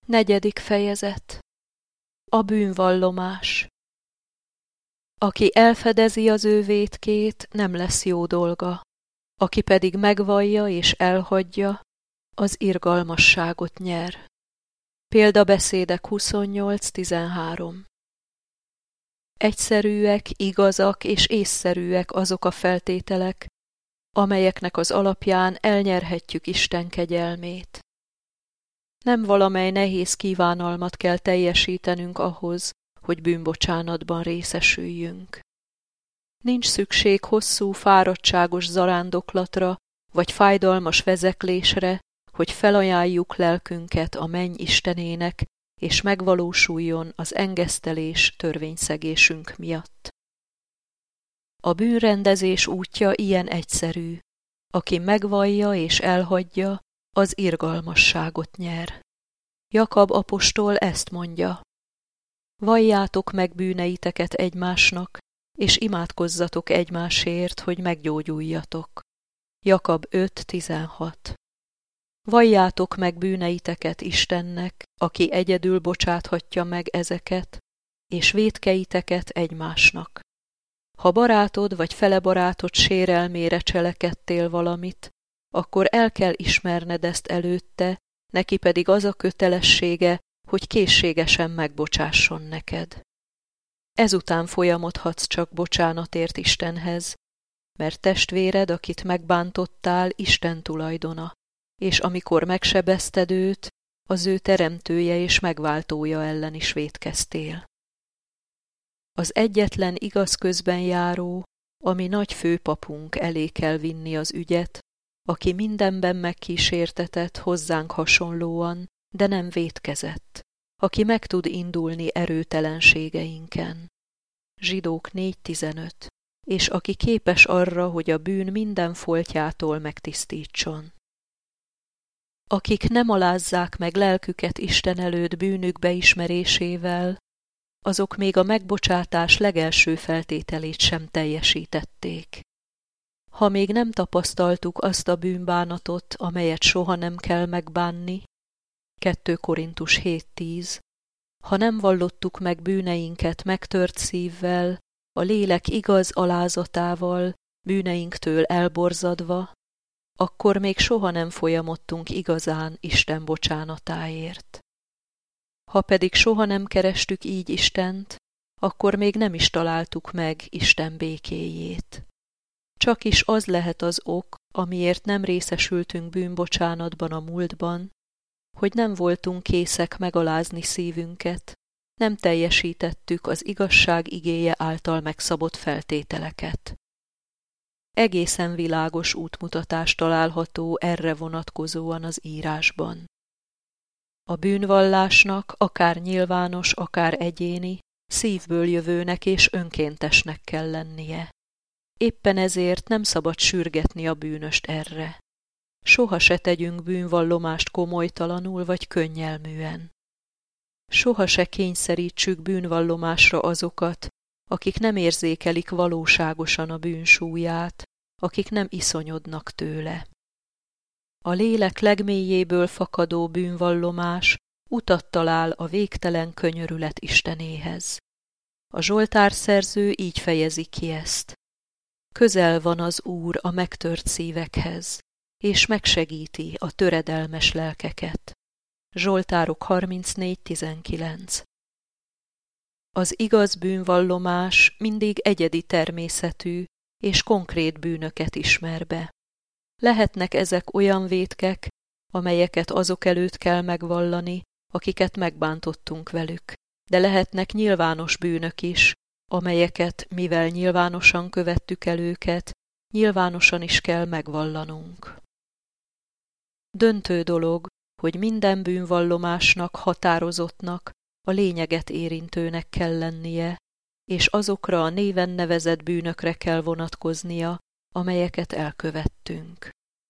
4. fejezet. A bűnvallomás. Aki elfedezi az ő vétkét, nem lesz jó dolga. Aki pedig megvallja és elhagyja, az irgalmasságot nyer. Példabeszédek 28:13. Egyszerűek, igazak és észszerűek azok a feltételek, amelyeknek az alapján elnyerhetjük Isten kegyelmét. Nem valamely nehéz kívánalmat kell teljesítenünk ahhoz, hogy bűnbocsánatban részesüljünk. Nincs szükség hosszú, fáradtságos zarándoklatra, vagy fájdalmas vezeklésre, hogy felajánljuk lelkünket a menny Istenének, és megvalósuljon az engesztelés törvényszegésünk miatt. A bűnrendezés útja ilyen egyszerű. Aki megvallja és elhagyja, az irgalmasságot nyer. Jakab apostol ezt mondja: valljátok meg bűneiteket egymásnak, és imádkozzatok egymásért, hogy meggyógyuljatok. Jakab 5:16. Valljátok meg bűneiteket Istennek, aki egyedül bocsáthatja meg ezeket, és vétkeiteket egymásnak. Ha barátod vagy felebarátod sérelmére cselekedtél valamit, akkor el kell ismerned ezt előtte, neki pedig az a kötelessége, hogy készségesen megbocsásson neked. Ezután folyamodhatsz csak bocsánatért Istenhez, mert testvéred, akit megbántottál, Isten tulajdona, és amikor megsebezted őt, az ő teremtője és megváltója ellen is vétkeztél. Az egyetlen igaz közbenjáró, ami nagy főpapunk elé kell vinni az ügyet, aki mindenben megkísértetett hozzánk hasonlóan, de nem vétkezett, aki meg tud indulni erőtelenségeinken. Zsidók 4:15. És aki képes arra, hogy a bűn minden foltjától megtisztítson. Akik nem alázzák meg lelküket Isten előtt bűnük beismerésével, azok még a megbocsátás legelső feltételét sem teljesítették. Ha még nem tapasztaltuk azt a bűnbánatot, amelyet soha nem kell megbánni, 2 Korintus 7:10, ha nem vallottuk meg bűneinket megtört szívvel, a lélek igaz alázatával, bűneinktől elborzadva, akkor még soha nem folyamodtunk igazán Isten bocsánatáért. Ha pedig soha nem kerestük így Istent, akkor még nem is találtuk meg Isten békéjét. Csak is az lehet az ok, amiért nem részesültünk bűnbocsánatban a múltban, hogy nem voltunk készek megalázni szívünket, nem teljesítettük az igazság igéje által megszabott feltételeket. Egészen világos útmutatás található erre vonatkozóan az írásban. A bűnvallásnak akár nyilvános, akár egyéni, szívből jövőnek és önkéntesnek kell lennie. Éppen ezért nem szabad sürgetni a bűnöst erre. Soha se tegyünk bűnvallomást komolytalanul vagy könnyelműen. Soha se kényszerítsük bűnvallomásra azokat, akik nem érzékelik valóságosan a bűn súlyát, akik nem iszonyodnak tőle. A lélek legmélyéből fakadó bűnvallomás utat talál a végtelen könyörület Istenéhez. A Zsoltárszerző így fejezi ki ezt: közel van az Úr a megtört szívekhez, és megsegíti a töredelmes lelkeket. Zsoltárok 34:19. Az igaz bűnvallomás mindig egyedi természetű és konkrét bűnöket ismer be. Lehetnek ezek olyan vétkek, amelyeket azok előtt kell megvallani, akiket megbántottunk velük, de lehetnek nyilvános bűnök is, amelyeket, mivel nyilvánosan követtük el őket, nyilvánosan is kell megvallanunk. Döntő dolog, hogy minden bűnvallomásnak határozottnak, a lényeget érintőnek kell lennie, és azokra a néven nevezett bűnökre kell vonatkoznia, amelyeket elkövettünk.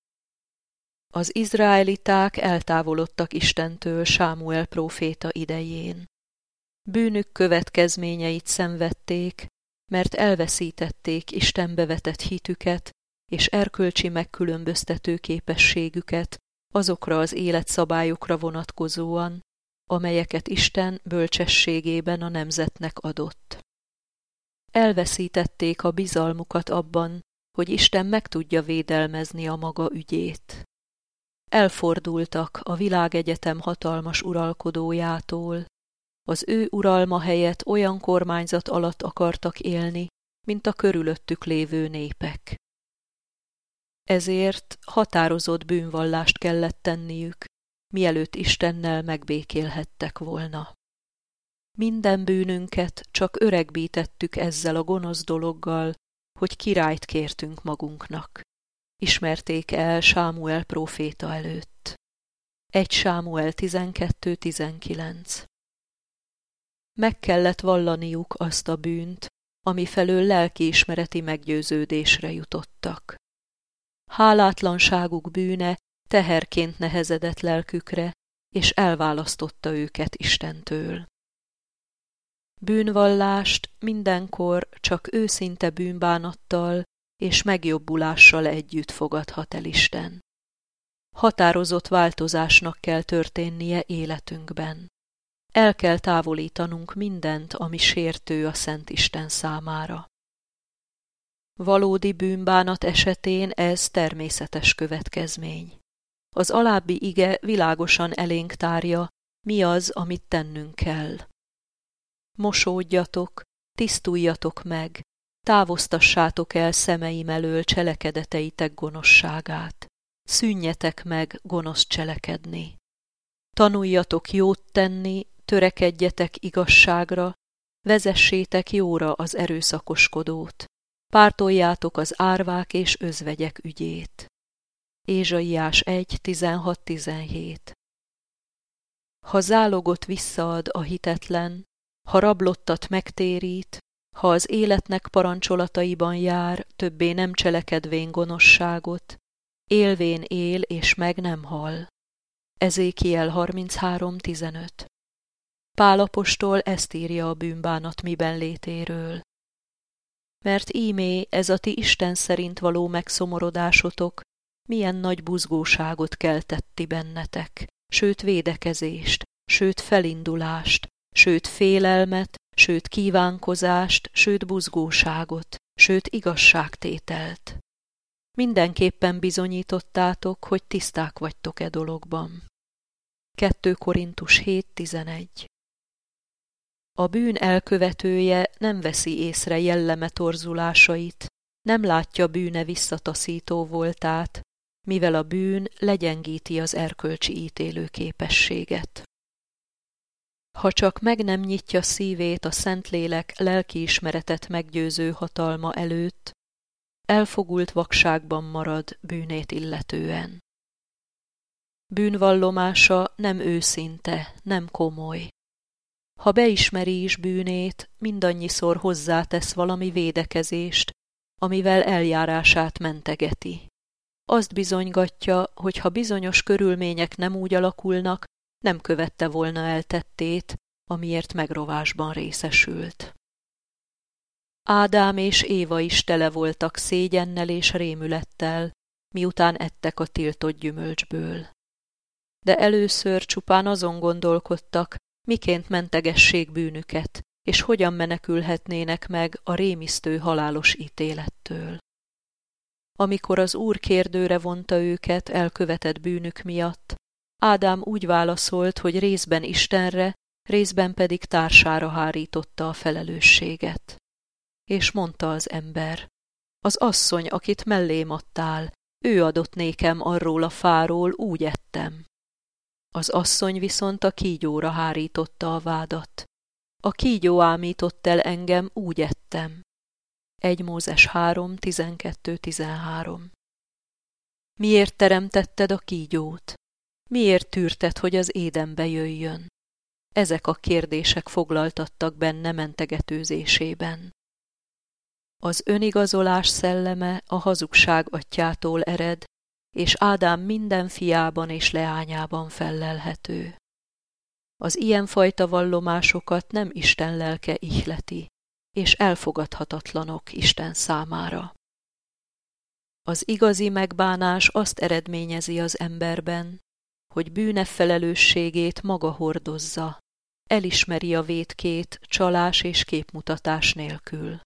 Az izraeliták eltávolodtak Istentől Sámuel próféta idején. Bűnük következményeit szenvedték, mert elveszítették Istenbe vetett hitüket és erkölcsi megkülönböztető képességüket azokra az életszabályokra vonatkozóan, amelyeket Isten bölcsességében a nemzetnek adott. Elveszítették a bizalmukat abban, hogy Isten meg tudja védelmezni a maga ügyét. Elfordultak a világegyetem hatalmas uralkodójától, az ő uralma helyett olyan kormányzat alatt akartak élni, mint a körülöttük lévő népek. Ezért határozott bűnvallást kellett tenniük, mielőtt Istennel megbékélhettek volna. Minden bűnünket csak öregbítettük ezzel a gonosz dologgal, hogy királyt kértünk magunknak. Ismerték el Sámuel próféta előtt. 1 Sámuel 12-19. Meg kellett vallaniuk azt a bűnt, ami felől lelkiismereti meggyőződésre jutottak. Hálátlanságuk bűne teherként nehezedett lelkükre, és elválasztotta őket Istentől. Bűnvallást mindenkor csak őszinte bűnbánattal és megjobbulással együtt fogadhat el Isten. Határozott változásnak kell történnie életünkben. El kell távolítanunk mindent, ami sértő a Szent Isten számára. Valódi bűnbánat esetén ez természetes következmény. Az alábbi ige világosan elénk tárja, mi az, amit tennünk kell. Mosódjatok, tisztuljatok meg, távoztassátok el szemeim elől cselekedeteitek gonoszságát. Szűnjetek meg gonosz cselekedni. Tanuljatok jót tenni, törekedjetek igazságra, vezessétek jóra az erőszakoskodót, pártoljátok az árvák és özvegyek ügyét. Ézsaiás 1:16-17. Ha zálogot visszaad a hitetlen, ha rablottat megtérít, ha az életnek parancsolataiban jár, többé nem cselekedvén gonoszságot, élvén él és meg nem hal. Ezékiel 33:15. Pál apostol ezt írja a bűnbánat miben létéről. Mert ímé ez a ti Isten szerint való megszomorodásotok milyen nagy buzgóságot keltett ti bennetek, sőt védekezést, sőt felindulást, sőt félelmet, sőt kívánkozást, sőt buzgóságot, sőt igazságtételt. Mindenképpen bizonyítottátok, hogy tiszták vagytok e dologban. 2 Korintus 7:11. A bűn elkövetője nem veszi észre jelleme torzulásait, nem látja bűne visszataszító voltát, mivel a bűn legyengíti az erkölcsi ítélő képességet. Ha csak meg nem nyitja szívét a Szentlélek lelkiismeretet meggyőző hatalma előtt, elfogult vakságban marad bűnét illetően. Bűnvallomása nem őszinte, nem komoly. Ha beismeri is bűnét, mindannyiszor hozzátesz valami védekezést, amivel eljárását mentegeti. Azt bizonygatja, hogy ha bizonyos körülmények nem úgy alakulnak, nem követte volna el tettét, amiért megrovásban részesült. Ádám és Éva is tele voltak szégyennel és rémülettel, miután ettek a tiltott gyümölcsből. De először csupán azon gondolkodtak, miként mentegessék bűnüket, és hogyan menekülhetnének meg a rémisztő halálos ítélettől. Amikor az Úr kérdőre vonta őket elkövetett bűnük miatt, Ádám úgy válaszolt, hogy részben Istenre, részben pedig társára hárította a felelősséget. És mondta az ember, az asszony, akit mellém adtál, ő adott nékem arról a fáról, úgy ettem. Az asszony viszont a kígyóra hárította a vádat. A kígyó ámított el engem, úgy ettem. 1 Mózes 3:12-13. Miért teremtetted a kígyót? Miért tűrted, hogy az Édenbe jöjjön? Ezek a kérdések foglaltattak benne mentegetőzésében. Az önigazolás szelleme a hazugság atyjától ered, és Ádám minden fiában és leányában fellelhető. Az ilyenfajta vallomásokat nem Isten lelke ihleti, és elfogadhatatlanok Isten számára. Az igazi megbánás azt eredményezi az emberben, hogy bűne felelősségét maga hordozza, elismeri a vétkét csalás és képmutatás nélkül.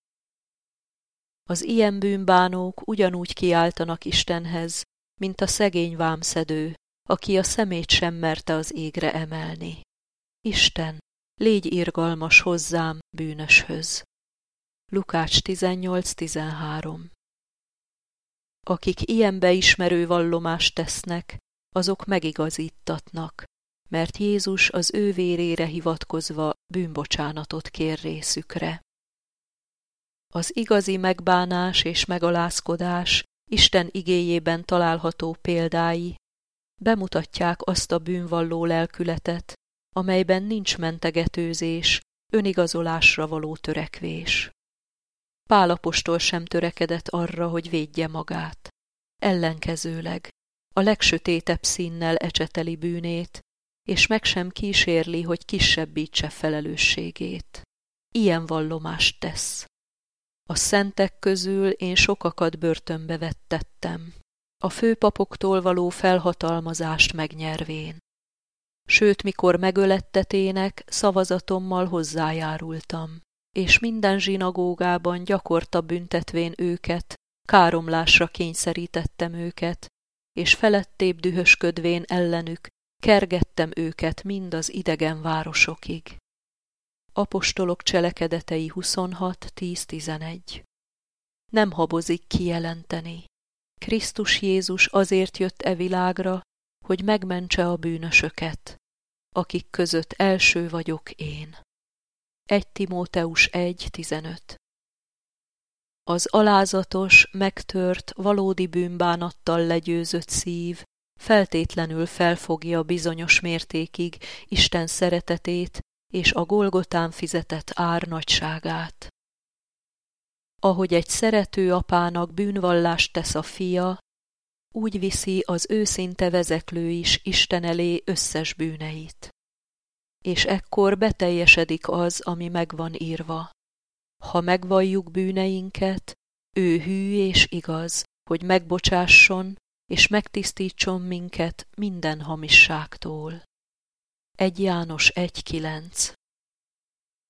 Az ilyen bűnbánók ugyanúgy kiáltanak Istenhez, mint a szegény vámszedő, aki a szemét sem merte az égre emelni. Isten, légy irgalmas hozzám, bűnöshöz. Lukács 18:13. Akik ilyen beismerő vallomást tesznek, azok megigazítatnak, mert Jézus az ő vérére hivatkozva bűnbocsánatot kér részükre. Az igazi megbánás és megalázkodás Isten igéjében található példái bemutatják azt a bűnvalló lelkületet, amelyben nincs mentegetőzés, önigazolásra való törekvés. Pál apostol sem törekedett arra, hogy védje magát. Ellenkezőleg a legsötétebb színnel ecseteli bűnét, és meg sem kísérli, hogy kisebbítse felelősségét. Ilyen vallomást tesz. A szentek közül én sokakat börtönbe vettettem, a főpapoktól való felhatalmazást megnyervén. Sőt, mikor megölettetének, szavazatommal hozzájárultam, és minden zsinagógában gyakorta büntetvén őket, káromlásra kényszerítettem őket, és felettébb dühösködvén ellenük kergettem őket mind az idegen városokig. Apostolok cselekedetei 26:10-11. Nem habozik kijelenteni. Krisztus Jézus azért jött e világra, hogy megmentse a bűnösöket, akik között első vagyok én. 1 Timóteus 1:15. Az alázatos, megtört, valódi bűnbánattal legyőzött szív feltétlenül felfogja bizonyos mértékig Isten szeretetét és a Golgotán fizetett ár nagyságát. Ahogy egy szerető apának bűnvallást tesz a fia, úgy viszi az őszinte vezeklő is Isten elé összes bűneit. És ekkor beteljesedik az, ami meg van írva. Ha megvalljuk bűneinket, ő hű és igaz, hogy megbocsásson és megtisztítson minket minden hamisságtól. 1 János 1:9.